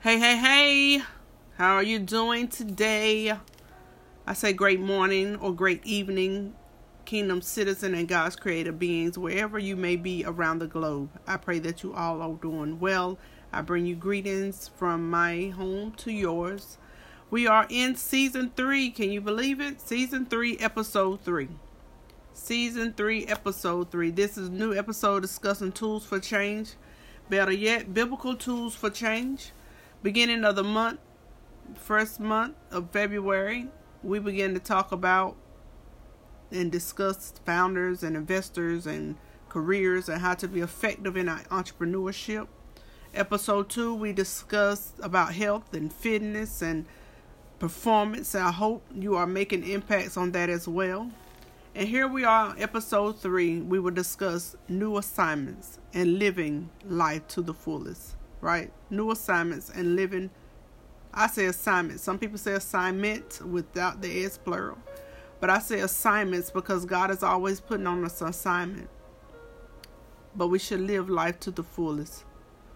Hey, hey, hey. How are you doing today? I say great morning or great evening, kingdom citizen and God's created beings, wherever you may be around the globe. I pray that you all are doing well. I bring you greetings from my home to yours. We are in season 3. Can you believe it? Season 3, episode 3. Season 3, episode 3. This is a new episode discussing tools for change. Better yet, biblical tools for change. Beginning of the month, first month of February, we begin to talk about and discuss founders and investors and careers and how to be effective in our entrepreneurship. Episode 2, we discuss about health and fitness and performance. I hope you are making impacts on that as well. And here we are, episode 3. We will discuss new assignments and living life to the fullest. Right? New assignments and living. I say assignments. Some people say assignment without the S plural. But I say assignments because God is always putting on us an assignment. But we should live life to the fullest.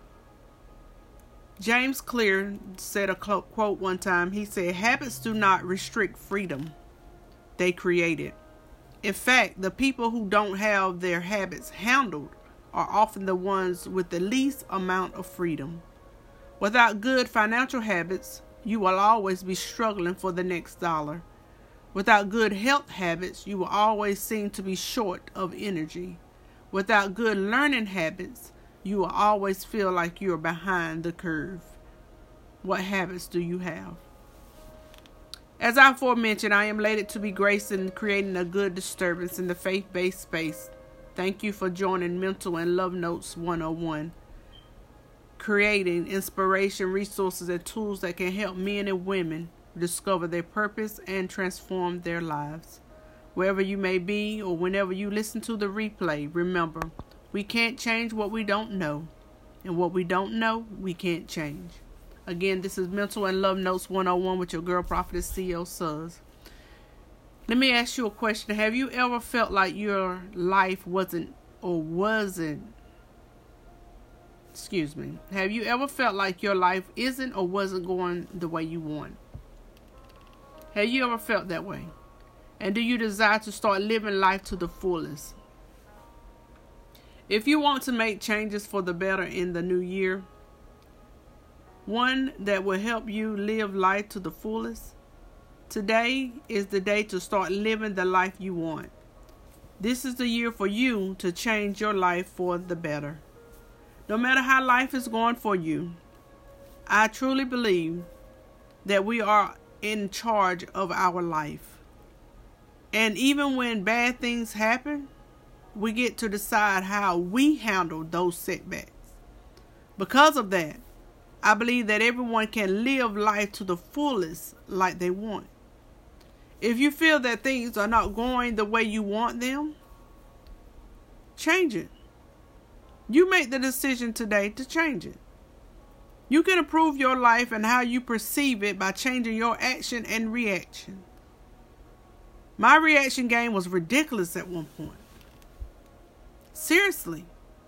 James Clear said a quote one time. He said, habits do not restrict freedom. They create it. In fact, the people who don't have their habits handled are often the ones with the least amount of freedom. Without good financial habits, you will always be struggling for the next dollar. Without good health habits, you will always seem to be short of energy. Without good learning habits, you will always feel like you are behind the curve. What habits do you have? As I aforementioned, I am elated to be graced in creating a good disturbance in the faith-based space. Thank you for joining Mental and Love Notes 101. Creating inspiration, resources, and tools that can help men and women discover their purpose and transform their lives. Wherever you may be or whenever you listen to the replay, remember, we can't change what we don't know. And what we don't know, we can't change. Again, this is Mental and Love Notes 101 with your girl prophetess C.L. Suz. Let me ask you a question. Have you ever felt like your life Have you ever felt like your life isn't or wasn't going the way you want? Have you ever felt that way? And do you desire to start living life to the fullest? If you want to make changes for the better in the new year, one that will help you live life to the fullest, today is the day to start living the life you want. This is the year for you to change your life for the better. No matter how life is going for you, I truly believe that we are in charge of our life. And even when bad things happen, we get to decide how we handle those setbacks. Because of that, I believe that everyone can live life to the fullest like they want. If you feel that things are not going the way you want them, change it. You make the decision today to change it. You can improve your life and how you perceive it by changing your action and reaction. My reaction game was ridiculous at one point. Seriously.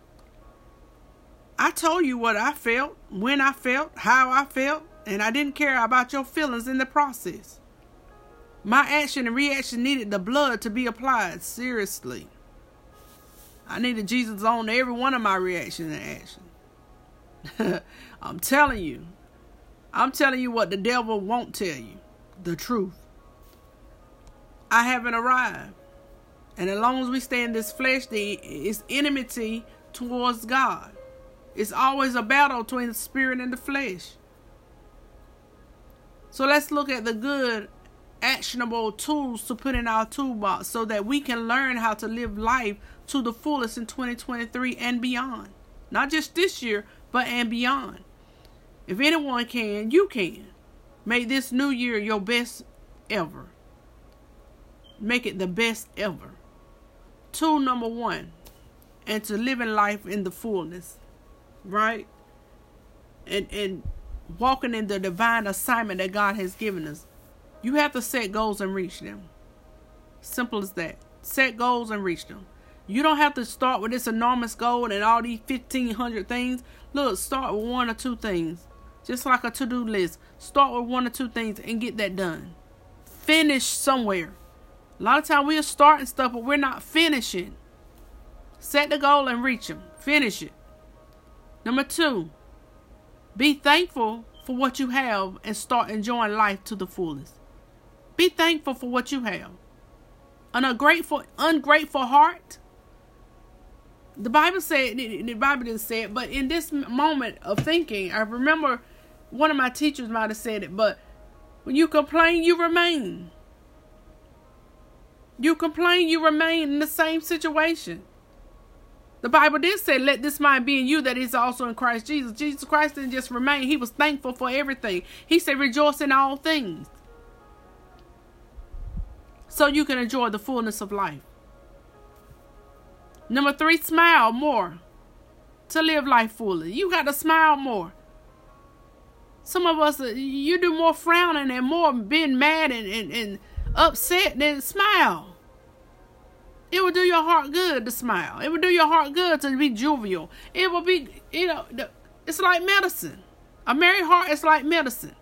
I told you what I felt, when I felt, how I felt, and I didn't care about your feelings in the process. My action and reaction needed the blood to be applied. Seriously. I needed Jesus on every one of my reactions and action. I'm telling you what the devil won't tell you. The truth. I haven't arrived. And as long as we stay in this flesh, it's enmity towards God. It's always a battle between the spirit and the flesh. So let's look at the good, actionable tools to put in our toolbox so that we can learn how to live life to the fullest in 2023 and beyond. Not just this year, but and beyond. If anyone can, you can. Make this new year your best ever. Make it the best ever. Tool number 1, and to living life in the fullness, right? And walking in the divine assignment that God has given us. You have to set goals and reach them. Simple as that. Set goals and reach them. You don't have to start with this enormous goal and all these 1,500 things. Look, start with 1 or 2 things. Just like a to-do list. Start with 1 or 2 things and get that done. Finish somewhere. A lot of times we're starting stuff, but we're not finishing. Set the goal and reach them. Finish it. Number 2, be thankful for what you have and start enjoying life to the fullest. Be thankful for what you have. An ungrateful heart. The Bible said, the Bible didn't say it, but in this moment of thinking, I remember one of my teachers might have said it, but when you complain, you remain. You complain, you remain in the same situation. The Bible did say, let this mind be in you that is also in Christ Jesus. Jesus Christ didn't just remain. He was thankful for everything. He said, rejoice in all things. So you can enjoy the fullness of life. Number 3, smile more to live life fully. You got to smile more. Some of us, you do more frowning and more being mad and upset than smile. It will do your heart good to smile. It will do your heart good to be jovial. It will be, it's like medicine. A merry heart is like medicine.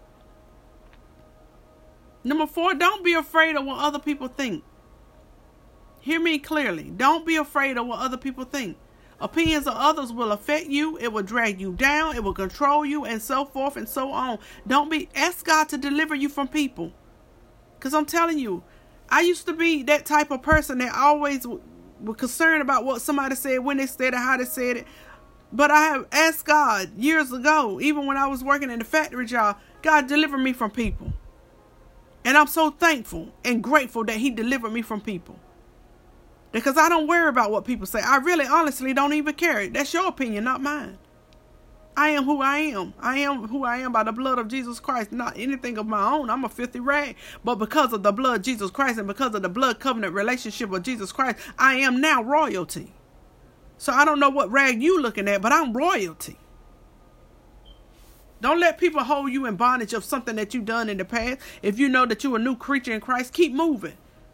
Number 4, don't be afraid of what other people think. Hear me clearly. Don't be afraid of what other people think. Opinions of others will affect you. It will drag you down. It will control you, and so forth and so on. Ask God to deliver you from people. Because I'm telling you, I used to be that type of person that always was concerned about what somebody said, when they said it, how they said it. But I have asked God years ago, even when I was working in the factory job, God delivered me from people. And I'm so thankful and grateful that He delivered me from people. Because I don't worry about what people say. I really honestly don't even care. That's your opinion, not mine. I am who I am. I am who I am by the blood of Jesus Christ, not anything of my own. I'm a filthy rag. But because of the blood of Jesus Christ and because of the blood covenant relationship of Jesus Christ, I am now royalty. So I don't know what rag you looking at, but I'm royalty. Don't let people hold you in bondage of something that you've done in the past. If you know that you're a new creature in Christ, keep moving.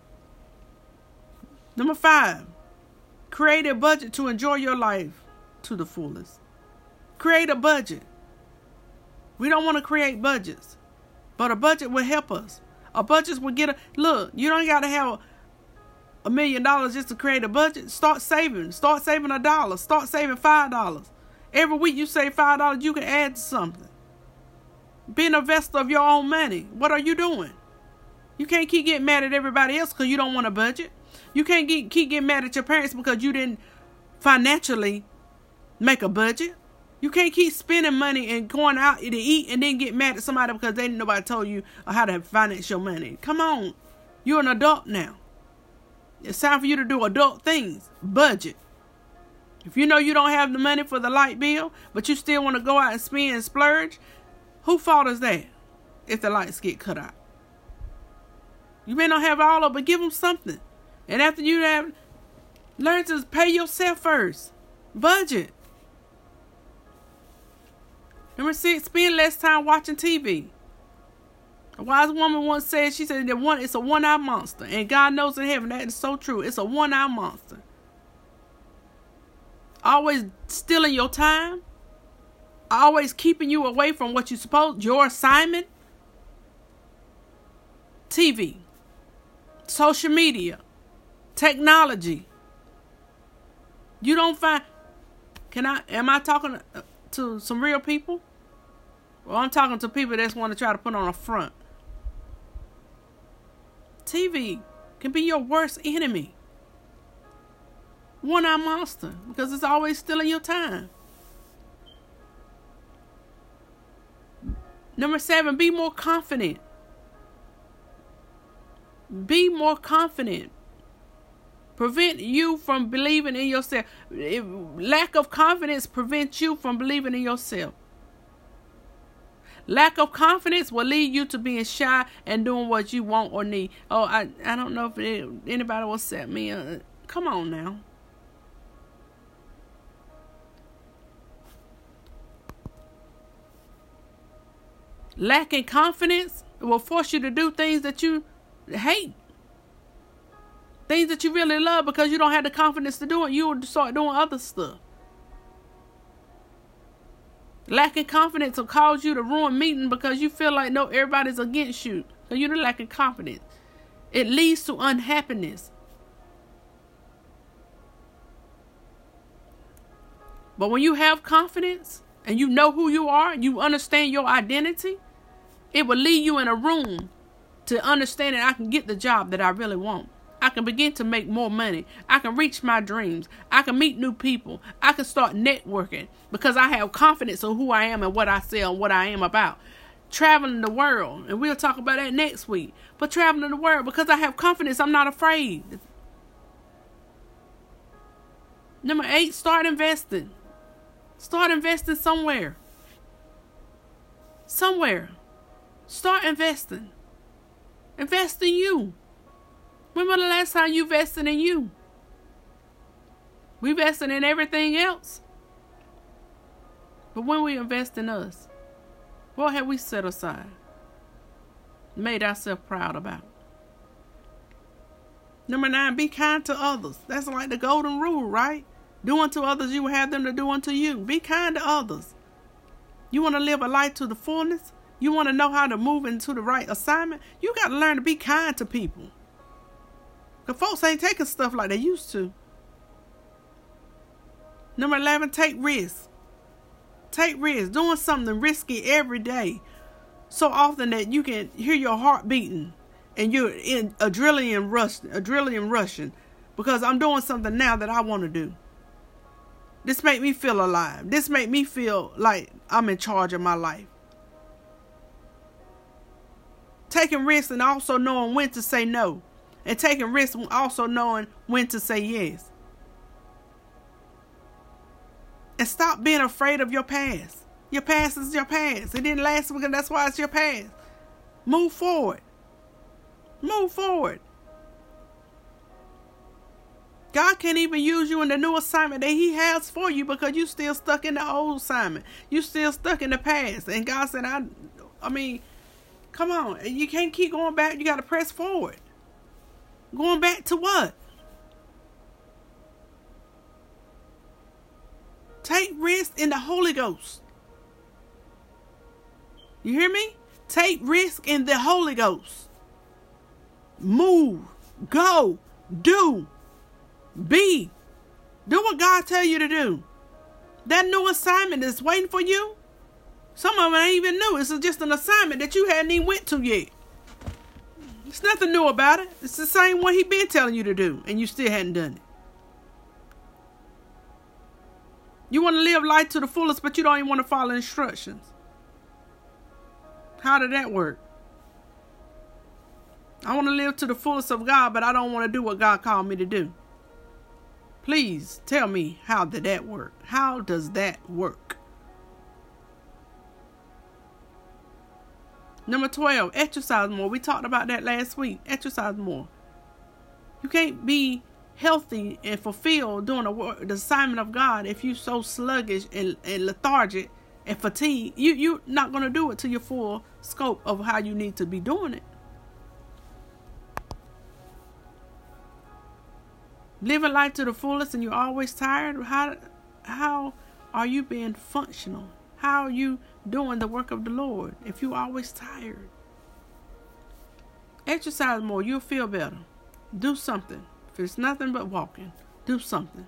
Number 5, create a budget to enjoy your life to the fullest. Create a budget. We don't want to create budgets, but a budget will help us. A budget will look, you don't got to have $1 million just to create a budget. Start saving. Start saving $1. Start saving $5. Every week you save $5, you can add to something. Be an investor of your own money. What are you doing? You can't keep getting mad at everybody else because you don't want a budget. You can't keep getting mad at your parents because you didn't financially make a budget. You can't keep spending money and going out to eat and then get mad at somebody because nobody told you how to finance your money. Come on. You're an adult now. It's time for you to do adult things. Budget. If you know you don't have the money for the light bill, but you still want to go out and spend and splurge, whose fault is that if the lights get cut out? You may not have all of it, but give them something. And after you have, learn to pay yourself first. Budget. Number 6, spend less time watching TV. A wise woman once said, she said that it's a one-eyed monster. And God knows in heaven that is so true. It's a one-eyed monster. Always stealing your time. Always keeping you away from what you're supposed, your assignment. TV. Social media. Technology. You don't find, am I talking to some real people? Well, I'm talking to people that want to try to put on a front. TV can be your worst enemy. One-eyed monster, because it's always stealing your time. Number 7, be more confident. Be more confident. Prevent you from believing in yourself. Lack of confidence prevents you from believing in yourself. Lack of confidence will lead you to being shy and doing what you want or need. Oh, I don't know if anybody will set me. Come on now. Lacking confidence will force you to do things that you hate. Things that you really love because you don't have the confidence to do it. You will start doing other stuff. Lacking confidence will cause you to ruin meeting because you feel like no, everybody's against you. So you're lacking confidence. It leads to unhappiness. But when you have confidence and you know who you are and you understand your identity, it will lead you in a room to understand that I can get the job that I really want. I can begin to make more money. I can reach my dreams. I can meet new people. I can start networking because I have confidence in who I am and what I sell and what I am about. Traveling the world, and we'll talk about that next week. But traveling the world, because I have confidence, I'm not afraid. Number 8, start investing. Start investing somewhere. Somewhere. Start investing. Invest in you. When was the last time you invested in you? We invested in everything else. But when we invest in us, what have we set aside? Made ourselves proud about? Number 9, be kind to others. That's like the golden rule, right? Do unto others you will have them to do unto you. Be kind to others. You want to live a life to the fullness? You want to know how to move into the right assignment? You got to learn to be kind to people. Because folks ain't taking stuff like they used to. Number 11, take risks. Take risks. Doing something risky every day. So often that you can hear your heart beating. And you're in adrenaline rushing. Because I'm doing something now that I want to do. This make me feel alive. This make me feel like I'm in charge of my life. Taking risks and also knowing when to say no. And taking risks and also knowing when to say yes. And stop being afraid of your past. Your past is your past. It didn't last because that's why it's your past. Move forward. Move forward. God can't even use you in the new assignment that He has for you because you still stuck in the old assignment. You still stuck in the past. And God said, I mean, come on. You can't keep going back. You got to press forward. Going back to what? Take risks in the Holy Ghost. You hear me? Take risk in the Holy Ghost. Move. Go. Do. Be. Do what God tell you to do. That new assignment is waiting for you. Some of them ain't even new. It's just an assignment that you hadn't even went to yet. There's nothing new about it. It's the same one He been telling you to do, and you still hadn't done it. You want to live life to the fullest, but you don't even want to follow instructions. How did that work? I want to live to the fullest of God, but I don't want to do what God called me to do. Please tell me, how did that work? How does that work? Number 12, exercise more. We talked about that last week. Exercise more. You can't be healthy and fulfilled doing the assignment of God if you're so sluggish and lethargic and fatigued. You're not going to do it to your full scope of how you need to be doing it. Living life to the fullest and you're always tired. How are you being functional? How are you doing the work of the Lord if you're always tired? Exercise more. You'll feel better. Do something. If it's nothing but walking, do something.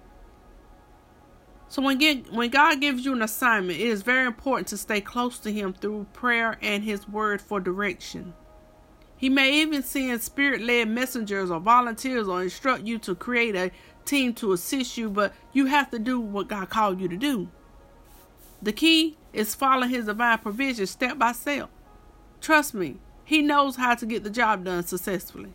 So when God gives you an assignment, it is very important to stay close to Him through prayer and His word for direction. He may even send spirit-led messengers or volunteers or instruct you to create a team to assist you, but you have to do what God called you to do. The key is following His divine provision step by step. Trust me, He knows how to get the job done successfully.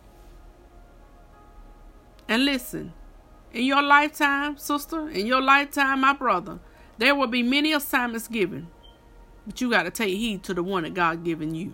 And listen, in your lifetime, sister, in your lifetime, my brother, there will be many assignments given, but you got to take heed to the one that God given you.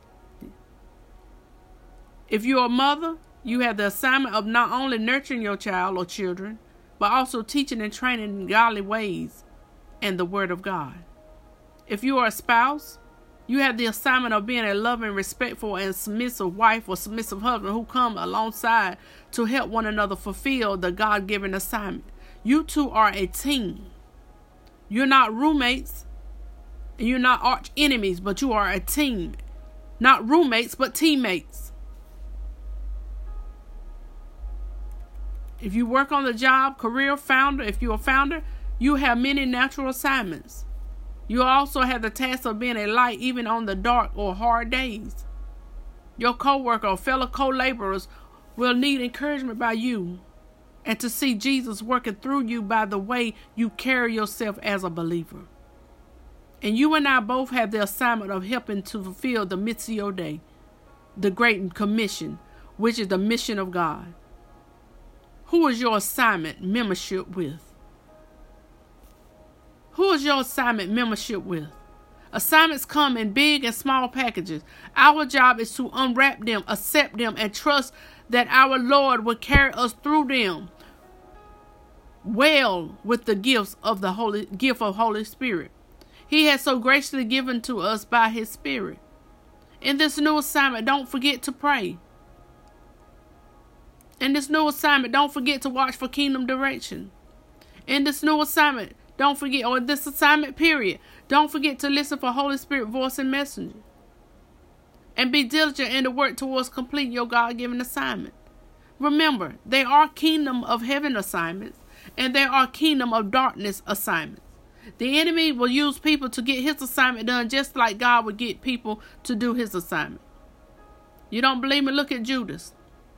If you're a mother, you have the assignment of not only nurturing your child or children, but also teaching and training in godly ways and the word of God. If you are a spouse, you have the assignment of being a loving, respectful, and submissive wife or submissive husband who come alongside to help one another fulfill the God-given assignment. You two are a team. You're not roommates. And you're not arch enemies, but you are a team. Not roommates, but teammates. If you work on the job, career founder, if you're a founder, you have many natural assignments. You also have the task of being a light even on the dark or hard days. Your co-worker or fellow co-laborers will need encouragement by you and to see Jesus working through you by the way you carry yourself as a believer. And you and I both have the assignment of helping to fulfill the Missio Dei, the Great Commission, which is the mission of God. Who is your assignment membership with? Who is your assignment membership with? Assignments come in big and small packages. Our job is to unwrap them, accept them, and trust that our Lord will carry us through them well with the gift of Holy Spirit. He has so graciously given to us by His Spirit. In this new assignment, don't forget to pray. In this new assignment, don't forget to watch for kingdom direction. In this new assignment, don't forget, or this assignment period, don't forget to listen for Holy Spirit voice and messenger. And be diligent in the work towards completing your God-given assignment. Remember, there are kingdom of heaven assignments, and there are kingdom of darkness assignments. The enemy will use people to get his assignment done just like God would get people to do His assignment. You don't believe me? Look at Judas.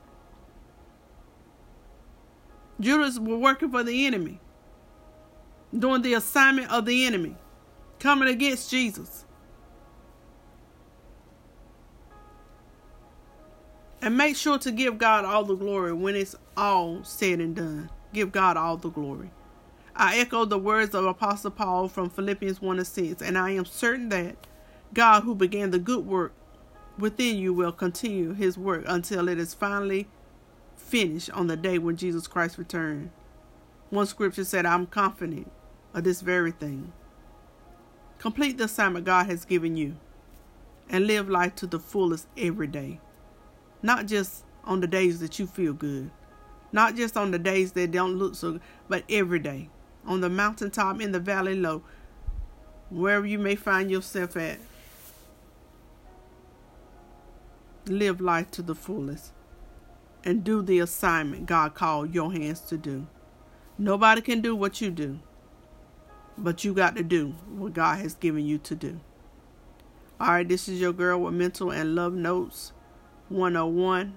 Judas was working for the enemy, doing the assignment of the enemy, coming against Jesus. And make sure to give God all the glory when it's all said and done. Give God all the glory. I echo the words of Apostle Paul from Philippians 1:6, and I am certain that God, who began the good work within you, will continue His work until it is finally finished on the day when Jesus Christ returns. One scripture said, I'm confident of this very thing. Complete the assignment God has given you and live life to the fullest every day. Not just on the days that you feel good. Not just on the days that don't look so good, but every day. On the mountaintop, in the valley low, wherever you may find yourself at. Live life to the fullest. And do the assignment God called your hands to do. Nobody can do what you do. But you got to do what God has given you to do. Alright, this is your girl with Mental and Love Notes 101.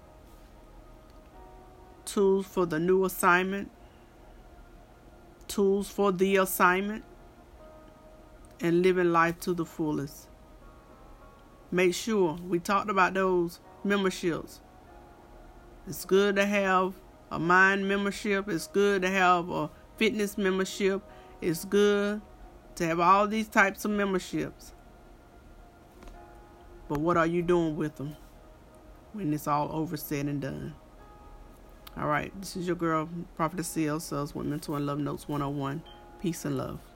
Tools for the new assignment. Tools for the assignment. And living life to the fullest. Make sure, we talked about those memberships. It's good to have a mind membership. It's good to have a fitness membership. It's good to have all these types of memberships. But what are you doing with them when it's all over, said and done? All right, this is your girl, Prophetess C.L. Sells with Mental and Love Notes 101. Peace and love.